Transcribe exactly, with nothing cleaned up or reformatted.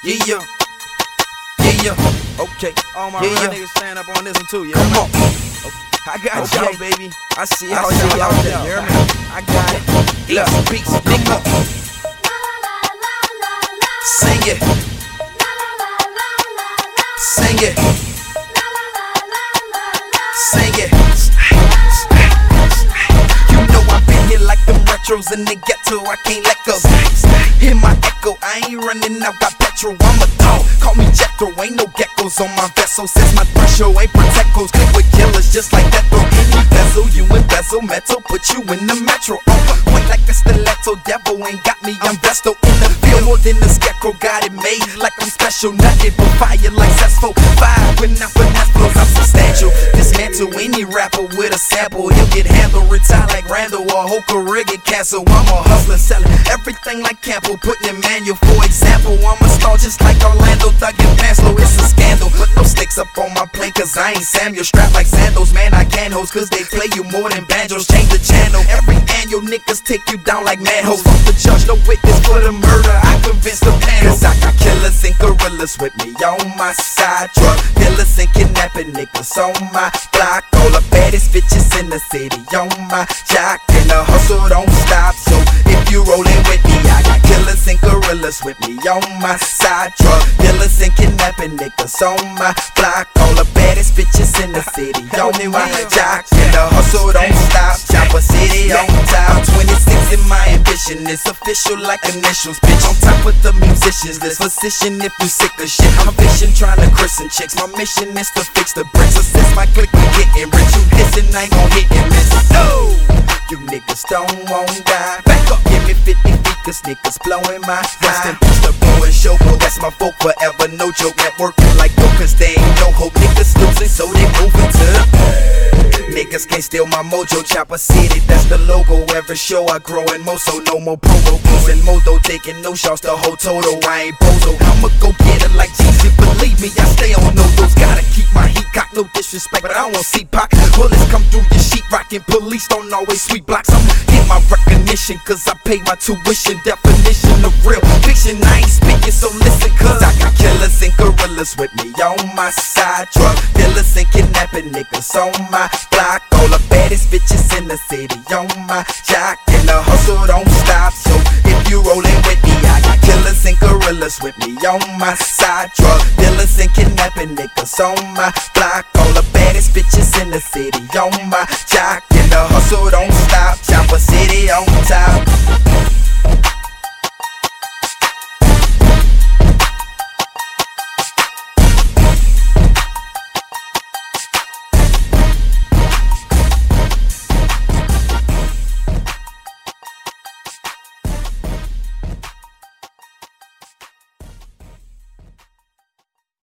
Yeah, yeah, yeah, yeah. Okay, All my yeah, real yeah. niggas stand up on this one too, yeah. Come on. I got Okay. y'all, baby. I see I how see y'all y'all out there, out you hear there. me? I got it. Look, beats, nigga. Sing it. Sing it. Sing it. You know I've been here like them retros in the ghetto, I can't let go. Hear my echo, I ain't running out, got petrol, I'm a dog. Call me Jethro, ain't no geckos on my vessel. Since my threshold ain't protectos, click with killers just like that though. Any bezel, you embezzle metal, put you in the metro. Oh, point like a stiletto, devil ain't got me, I'm vesto in the field. More than the scarecrow, got it made like I'm special. Nothing but fire like Cessfo. Five when I finesse flows, I'm substantial. Dismantle any rapper with a sample. He'll get handled, retire like Randall, or whole career get canceled. I'm a hustler, selling everything like Campbell, putting in manual. For example, I'm a star just like Orlando, Thug and Panslow. It's a scandal, put no sticks up on my plate, cause I ain't Samuel. Strapped like sandals, man, I can hoes, cause they play you more than banjos. Change the channel, every annual niggas take you down like manholes. Fuck the judge, no witness for the murder, I convince the panel. Cause I got killers and gorillas with me on my side. Drug dealers and kidnapping niggas on my block. All the baddest bitches in the city on my jock. And the hustle don't stop, so if you rollin' with me, I got killers and gorillas with me on my side. Drug dealers and kidnapping niggas on my block. All the baddest bitches in the city on my jock. And the hustle don't stop, Chopper City on top. twenty-six in my ambition, it's official like initials. Bitch on top of the musicians, this physician if you sick of shit. I'm a vision trying to christen chicks, my mission is to fix the bricks. Assist my click, we getting rich. You listen, I ain't gon' hit and miss. No, you niggas don't want die. Back up, give me fifty feet, cause niggas blowing my high. Rest in peace, the boy and Shoko, that's my folk forever. No joke, networking like yo, cause they ain't no hope. Niggas losing, so they moving to the niggas can't steal my mojo. Chopper City, that's the logo. Every show I grow in Moso, no more promo. And Modo taking no shots, the whole total. I ain't bozo, I'ma go get it like Jeezy. Believe me, I stay on no those. Gotta keep my heat cocked, no disrespect, but I don't want see Pac. Bullets come through your sheet rockin', police don't always sweep blocks. I'ma get my recognition, cause I paid my tuition. Definition of real fiction, I ain't speaking, so listen, cause I got killers and gorillas with me on my side. Drug dealers and kidnapping niggas on my block. All the baddest bitches in the city on my jock. And the hustle don't stop, so if you rollin' with me, I got killers and gorillas with me on my side. Drug dealers and kidnapping niggas on my block. All the baddest bitches in the city on my jock. And the hustle don't stop, Chopper City on top.